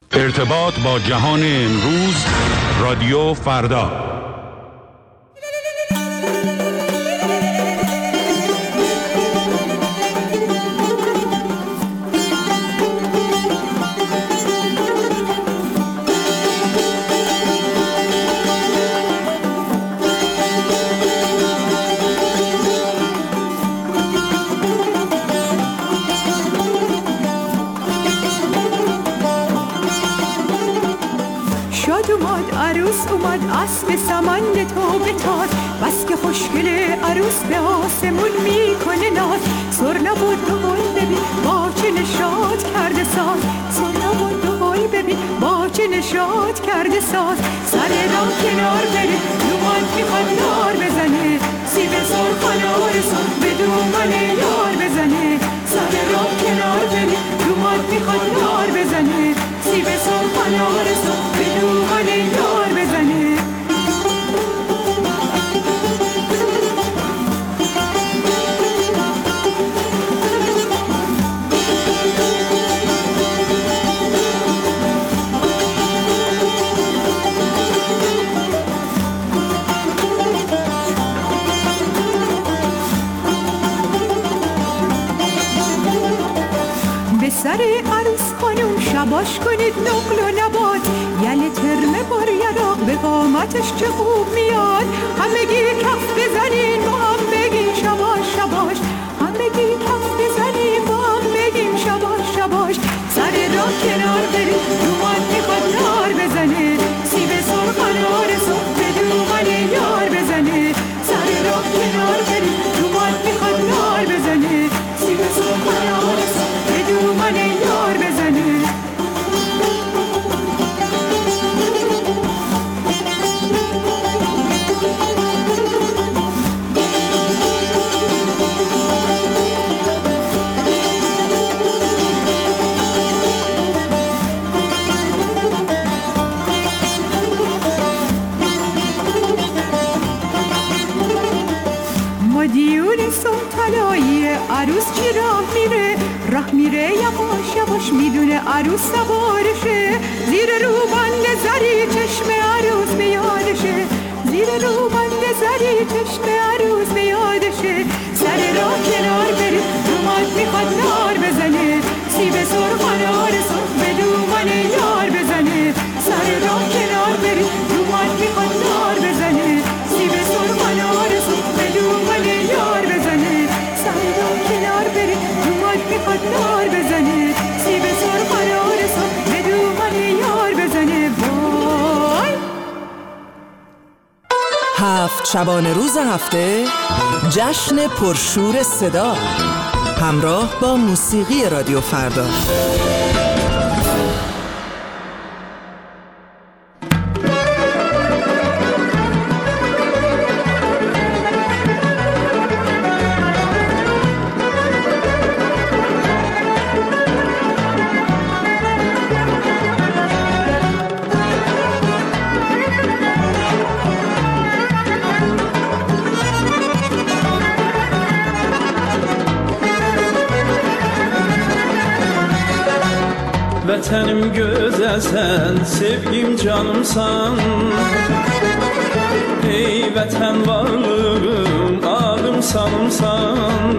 ارتباط با جهان امروز، رادیو فردا. اومد اسب سمند تو بتاز، بس که خوشگل عروس به آسمون میکنه ناز. سر نبود دول ببین با چه نشاط کرده ساز، سر نبود دول ببین با چه نشاط کرده ساز. سر راه کنار بره دومان میخواد یار بزنه، سیب سرخ و نارسان به دومان یار بزنه. سر راه کنار بره دومان میخواد یار بزنه، سیب سرخ و نارسان به دومان یار بزنه. سر عروس خانم شباش کنید نقل و نبات، یل ترمه بار یراق به قامتش چه خوب میاد. همگی کف بزنین با هم بگیم شباش شباش، همگی کف بزنین با هم بگیم شباش شباش. سر راه کنار برید دومان میخواد نار بزنه، سیب سرخ و نارسان به دومان یار بزنه. سر راه کنار برید دومان میخواد نار بزنه، سیب سرخ و نارسان به دومان یار بزنه. مدیون سلطنایی عروس چی راه میره، راه میره یواش یواش میدونه عروس سوارشه. زیر روبند زری چشم عروس میادشه، زیر روبند زری چشم عروس میادشه. سر راه کنار بره دومان میخواد نار بزنه، سیب سرخ و نارسان به دومان یار بزنه. سر راه کنار بره دومان میخواد نار بزنه، سیب سرخ و نارسان به دومان یار بزنه. سر راه کنار بره دومان میخواد نار بزنه، سیب سرخ و نارسان به دومان یار بزنه. وای 7 شبانه روز هفته جشن پرشور صدا همراه با موسیقی رادیو فردا. Vətənim gözəlsən, sevgim canımsan. Ey vətən varlığım, adım sanımsan.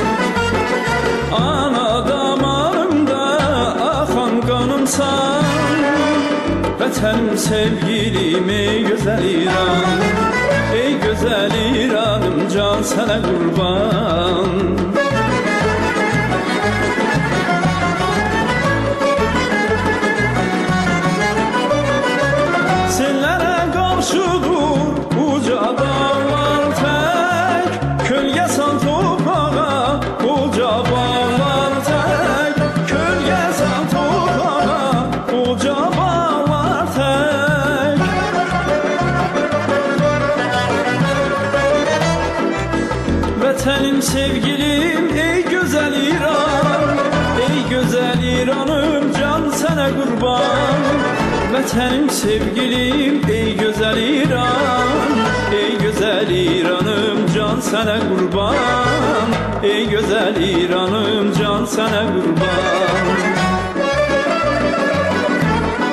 Ana damarımda axan qanımsan. Vətənim sevgilim, ey gözəl İran. Ey gözəl İranım, can sənə qurban. Vətənim sevgilim, ey gözəl İran. Ey gözəl İranım, can sənə qurban. Vətənim sevgilim, ey gözəl İran. Ey gözəl İranım, can sənə qurban. Ey gözəl İranım, can sənə qurban.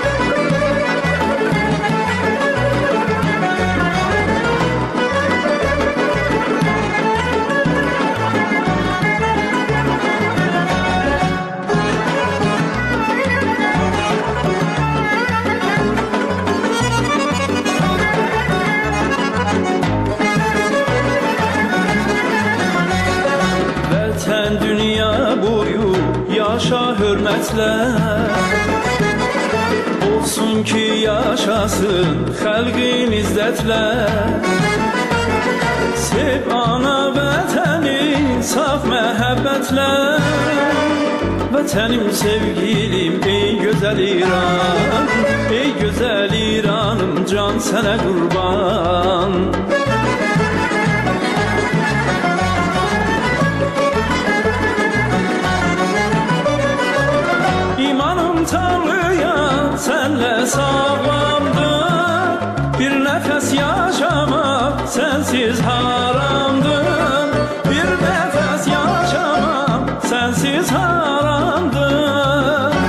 Olsun ki yaşasın xalqin izzətlə. Sev ana vətənin saf məhəbbətlə. Vətənim sevgilim ey gözəl İran, ey gözəl İranım can sənə qurban. İmanım Tanrıya sənlə sağlamdır, bir nəfəs yaşamaq sənsiz haramdır, bir nəfəs yaşamaq sənsiz haramdır.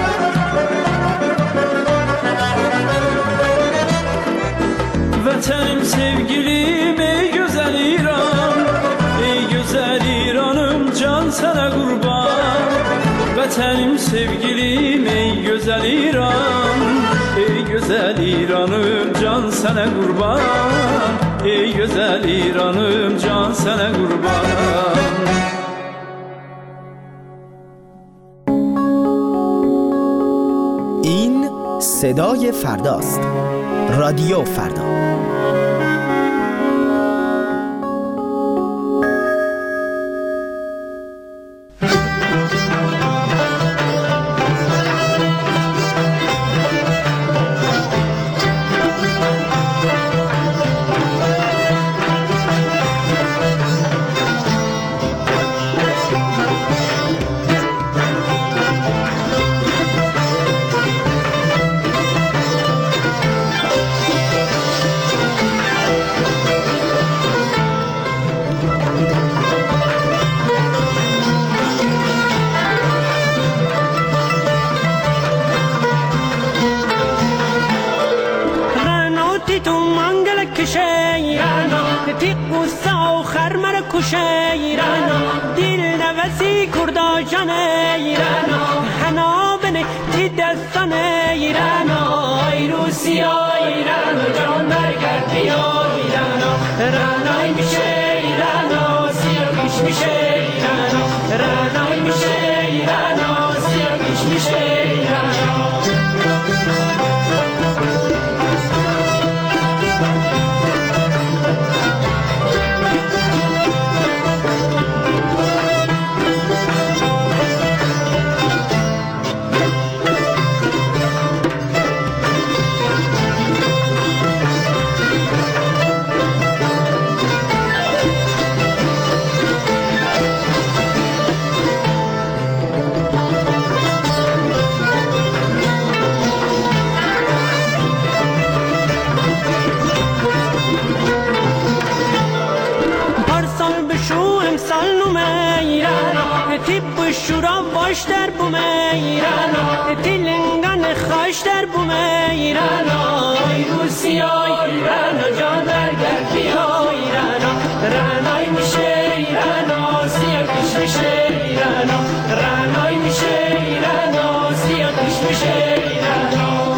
Vətənim sevgilim ey gözəl İran, ey gözəl İranım can sənə qurban. Vətənim sevgilim ey gözəl İran, ey gözəl İranım can sənə qurban, ey gözəl İranım can sənə qurban. این صدای فرداست. رادیو فردا. دل نوسی کردا جان ایران حنا بنه تی دستان ایران ای روسیا ایران جان برگرد بیا ایران رانای میشه ایران سیاهش میشه ایران رانای میشه ایران سیاهش میشه ایران. شورا باش در بوم ایران تلنگان خاش در بوم ایران ای روسیا ایران جان برگرد بیا ایران رانای میشه ایران سیاهش میشه ایران رانای میشه ایران سیاهش میشه ایران.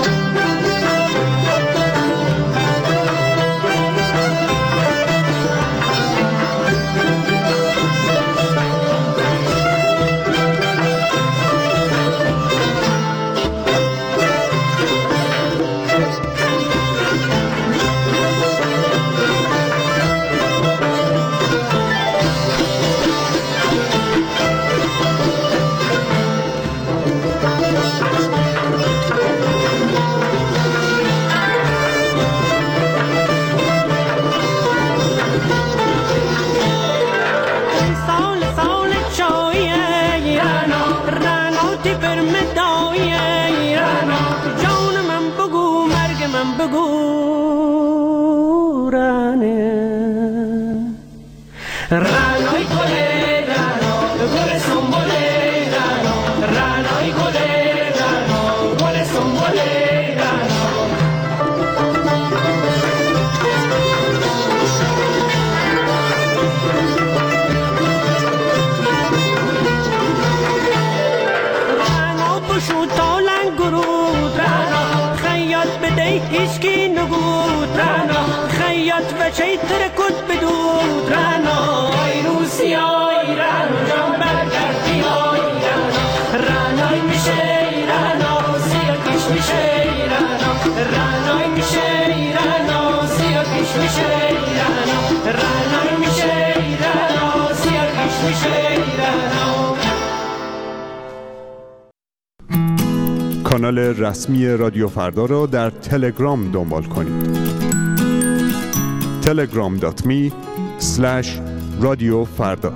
رانای گله رانو گل سنبله رانو رانای گله رانو گل سنبله رانو. رانو بشو تالن گرود رانو خیاط بده هیچکی نگود رانو خیاط بچه ترکت بدود رانو ای روسیا ایران جان برگرد بیا ایران رانای میشه ایران رعنای میشه رعنا سیاه پیش میشه رعنا رعنای میشه رعنا سیاه پیش میشه رعنا. کانال رسمی رادیو فردا را در تلگرام دنبال کنید. telegram.me/رادیوفردا.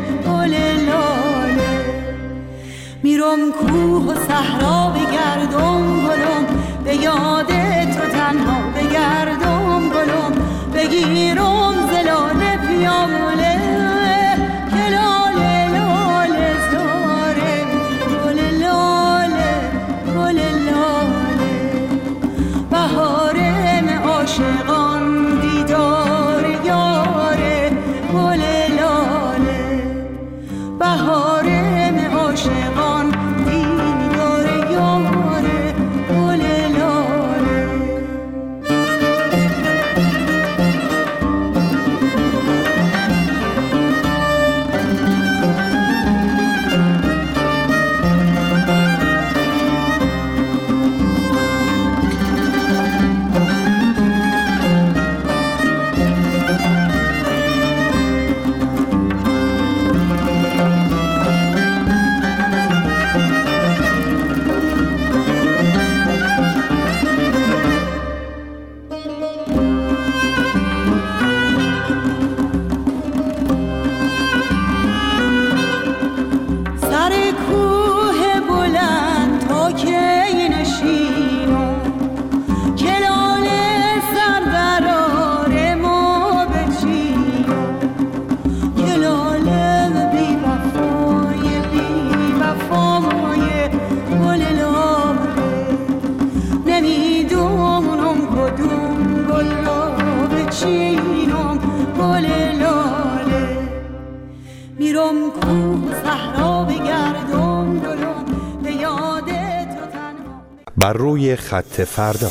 میرم کوه و صحرا بگردم بر روی خط فردا.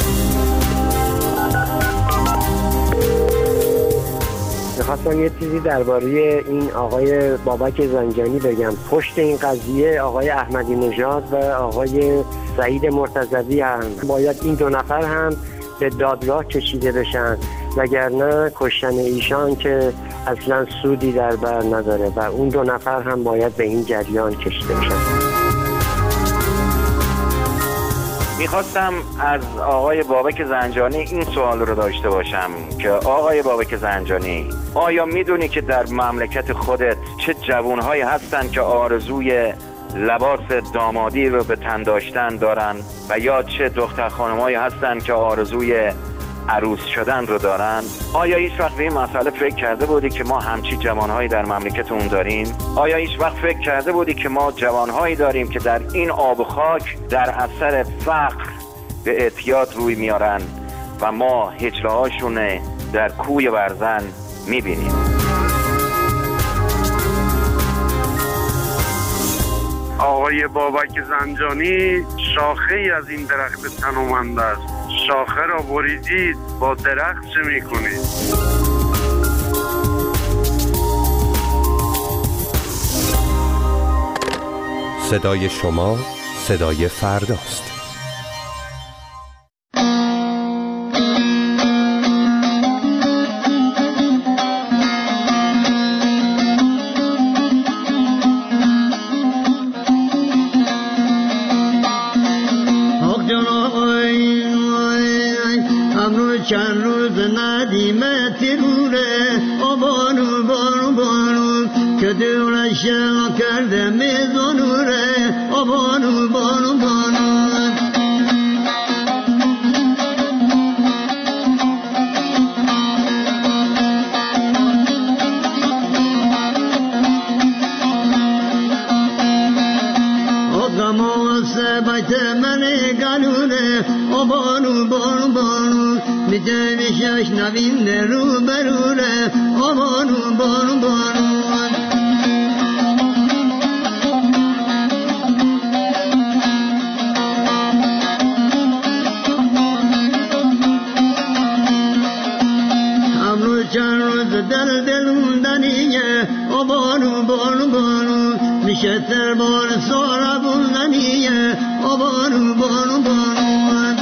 میخواستم یه چیزی درباره این آقای بابک زنجانی بگم. پشت این قضیه آقای احمدی نژاد و آقای سعید مرتضوی هم باید این دو نفر هم به دادگاه کشیده بشن، وگرنه کشتن ایشان که اصلا سودی در بر نداره و اون دو نفر هم باید به این جریان کشیده بشن. میخواستم از آقای بابک زنجانی این سوال رو داشته باشم که آقای بابک زنجانی، آیا میدونی که در مملکت خودت چه جوانهایی هستن که آرزوی لباس دامادی رو به تن داشتن دارن و یا چه دختر خانمایی هستن که آرزوی عروس شدن رو دارن؟ آیا هیچ وقت به این مسئله فکر کرده بودی که ما همچی جوانهایی در مملکتمون داریم؟ آیا هیچ وقت فکر کرده بودی که ما جوانهایی داریم که در این آب و خاک در اثر فقر به اعتیاد روی میارن و ما هجله‌هاشون در کوی برزن میبینیم؟ آقای بابک زنجانی شاخه ای از این درخت تنومند است. شاخه را بریدید، با درخت چه میکنید؟ صدای شما صدای فرداست. چند روز ندیمه تیروره آبانو بانو بانو که دورش کرده میزانوره آبانو بانو بانو آقا سبت من گلونه آبانو بانو بانو میتونیشش نوین رو برونه آبانو بانو بانو امروز چند روز دل موندنیه آبانو بانو بانو میشه تربار سارا بوندنیه آبانو بانو بانو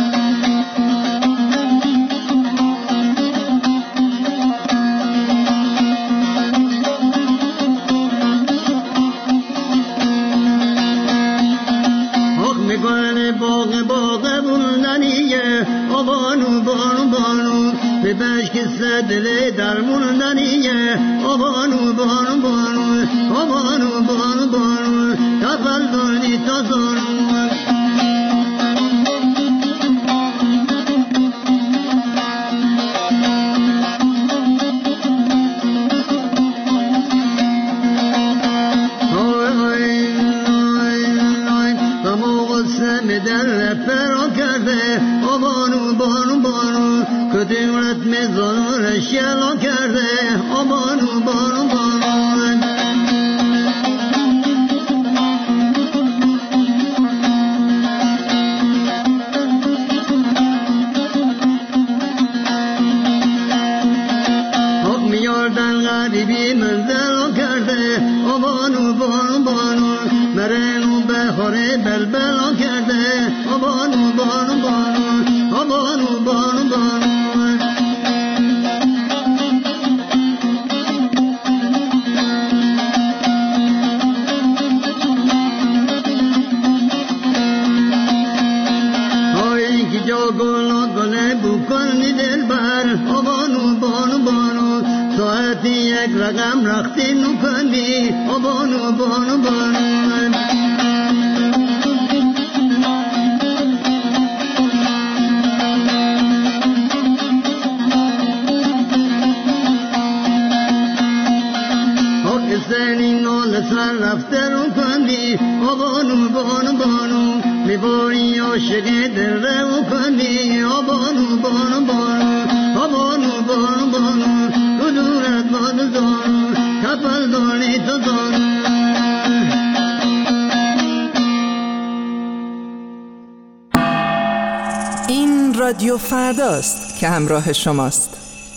باغ بوندنیه آبانو بانو بانو به بشک دل در موندنیه آبانو بانو بانو آبانو بانو بانو تفل دانی تا زانو در فرا کرده آبانو بانو بانو کدیمت میزانو شلا کرده آبانو بانو بانو حق میاردن غریبی منزل کرده آبانو بانو بانو مرنو بخوره بلبل کرده آبانو بانو بانو آبانو بانو بانو های که جا گله بکنی دل بر آبانو بانو بانو ساعتی یک رقم رختی نکنی آبانو بانو بانو سر رفته رو کندی آبانو بانو بانو میباری عاشق دل رو کندی آبانو بانو بانو آبانو بانو بانو تو دورت بانو زانو کفل دانی تو زانو این رادیو فرداست که همراه شماست.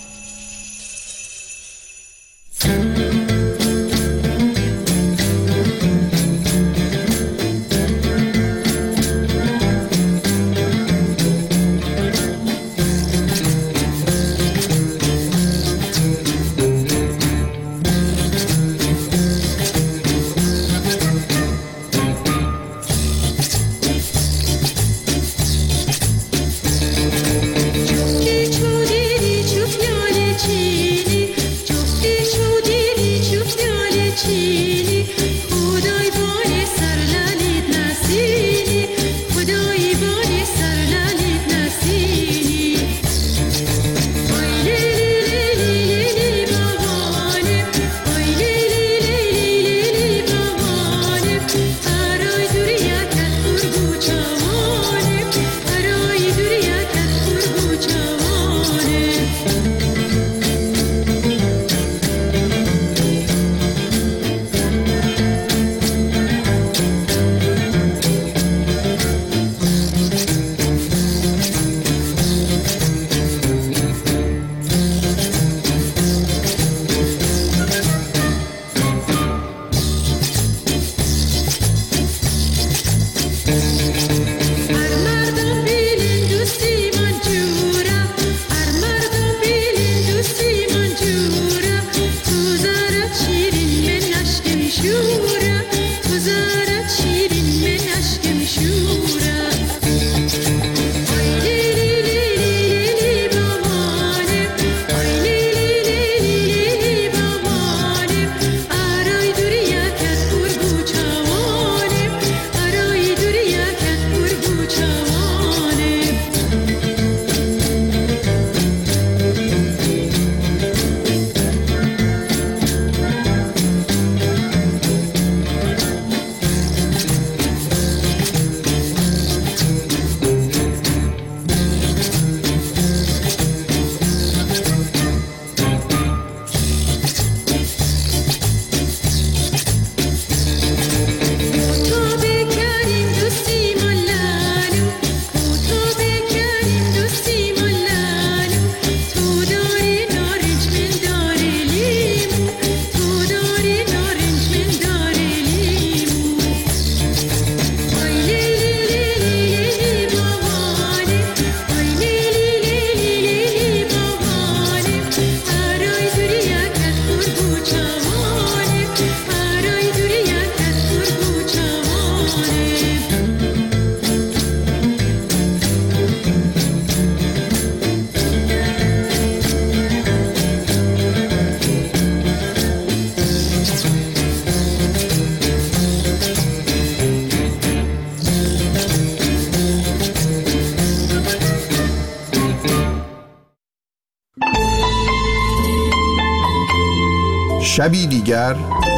شبی دیگر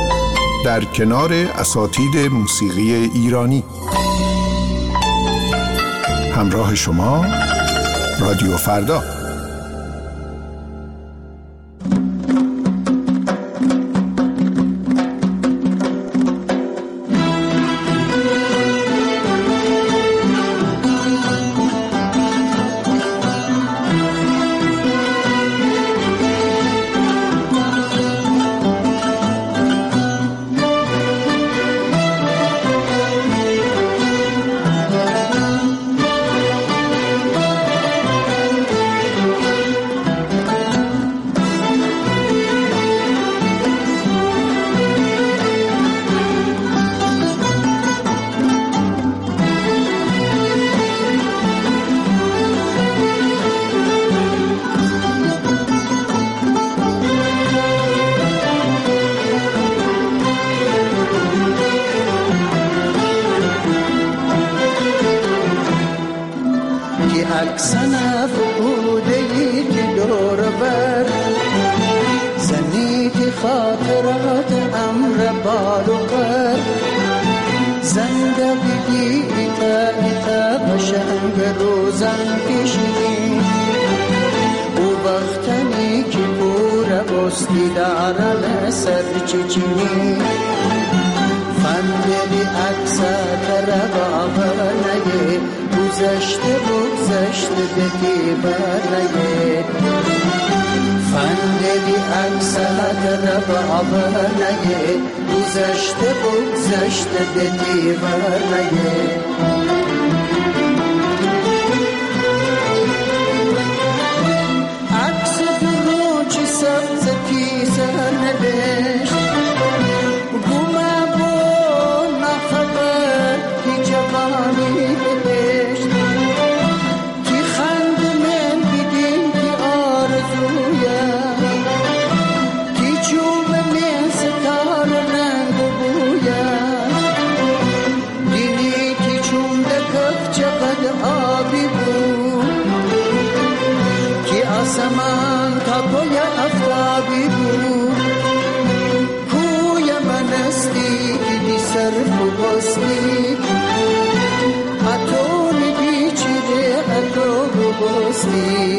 در کنار اساتید موسیقی ایرانی. همراه شما رادیو فردا. عکسنف بودهی که دور بر زنی که خاطرات امر بال و پر زنده بگی ایتا بشنگ روزن کشیدی او وقتنی که پور بستی دارن سر چچینی فندلی عکسات ربابنگه گذشته به دیوانه فندلی اکسد ربابنه گذشته به دیوانه عکس دروچ سبز تیزر نوشت گومه با نخبر کی جوانی بهشت کی خند من بیدین کی آرزویم کی چوب من ستار رنگ بویم دینی کی چوم دکف چقدر آبی بود کی آسمان تا پای افتابی بود کوی من استی که دی صرف و بستی اتونی بیچیده اتو و بستی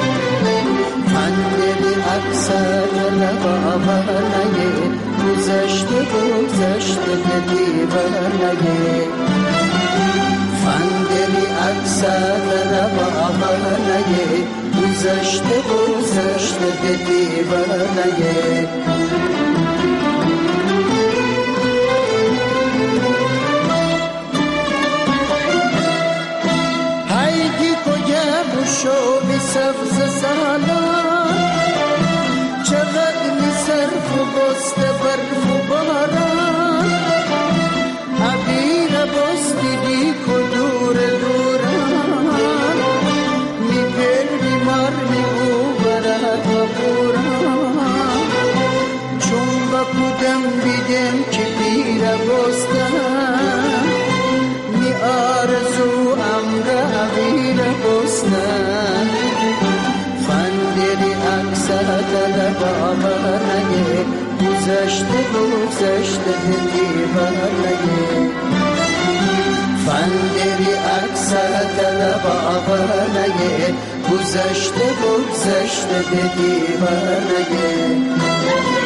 فندلی اکسر لبابانه گذشته به دیوانه فندلی اکسر لبابانه گذشته به دیوانه هایدی کجا بشو بی سبز سالان چقدر می صرف و بست برف و باران عبیر بستی دی کدور دوران می پر بیمار می او برد و پوران چون با کدم بیدم که پیر بستن می آرزو امر عبیر بستن فندری اکسد لبابانه گذشته به دیوانه فندری اکسد لبابانه گذشته به دیوانه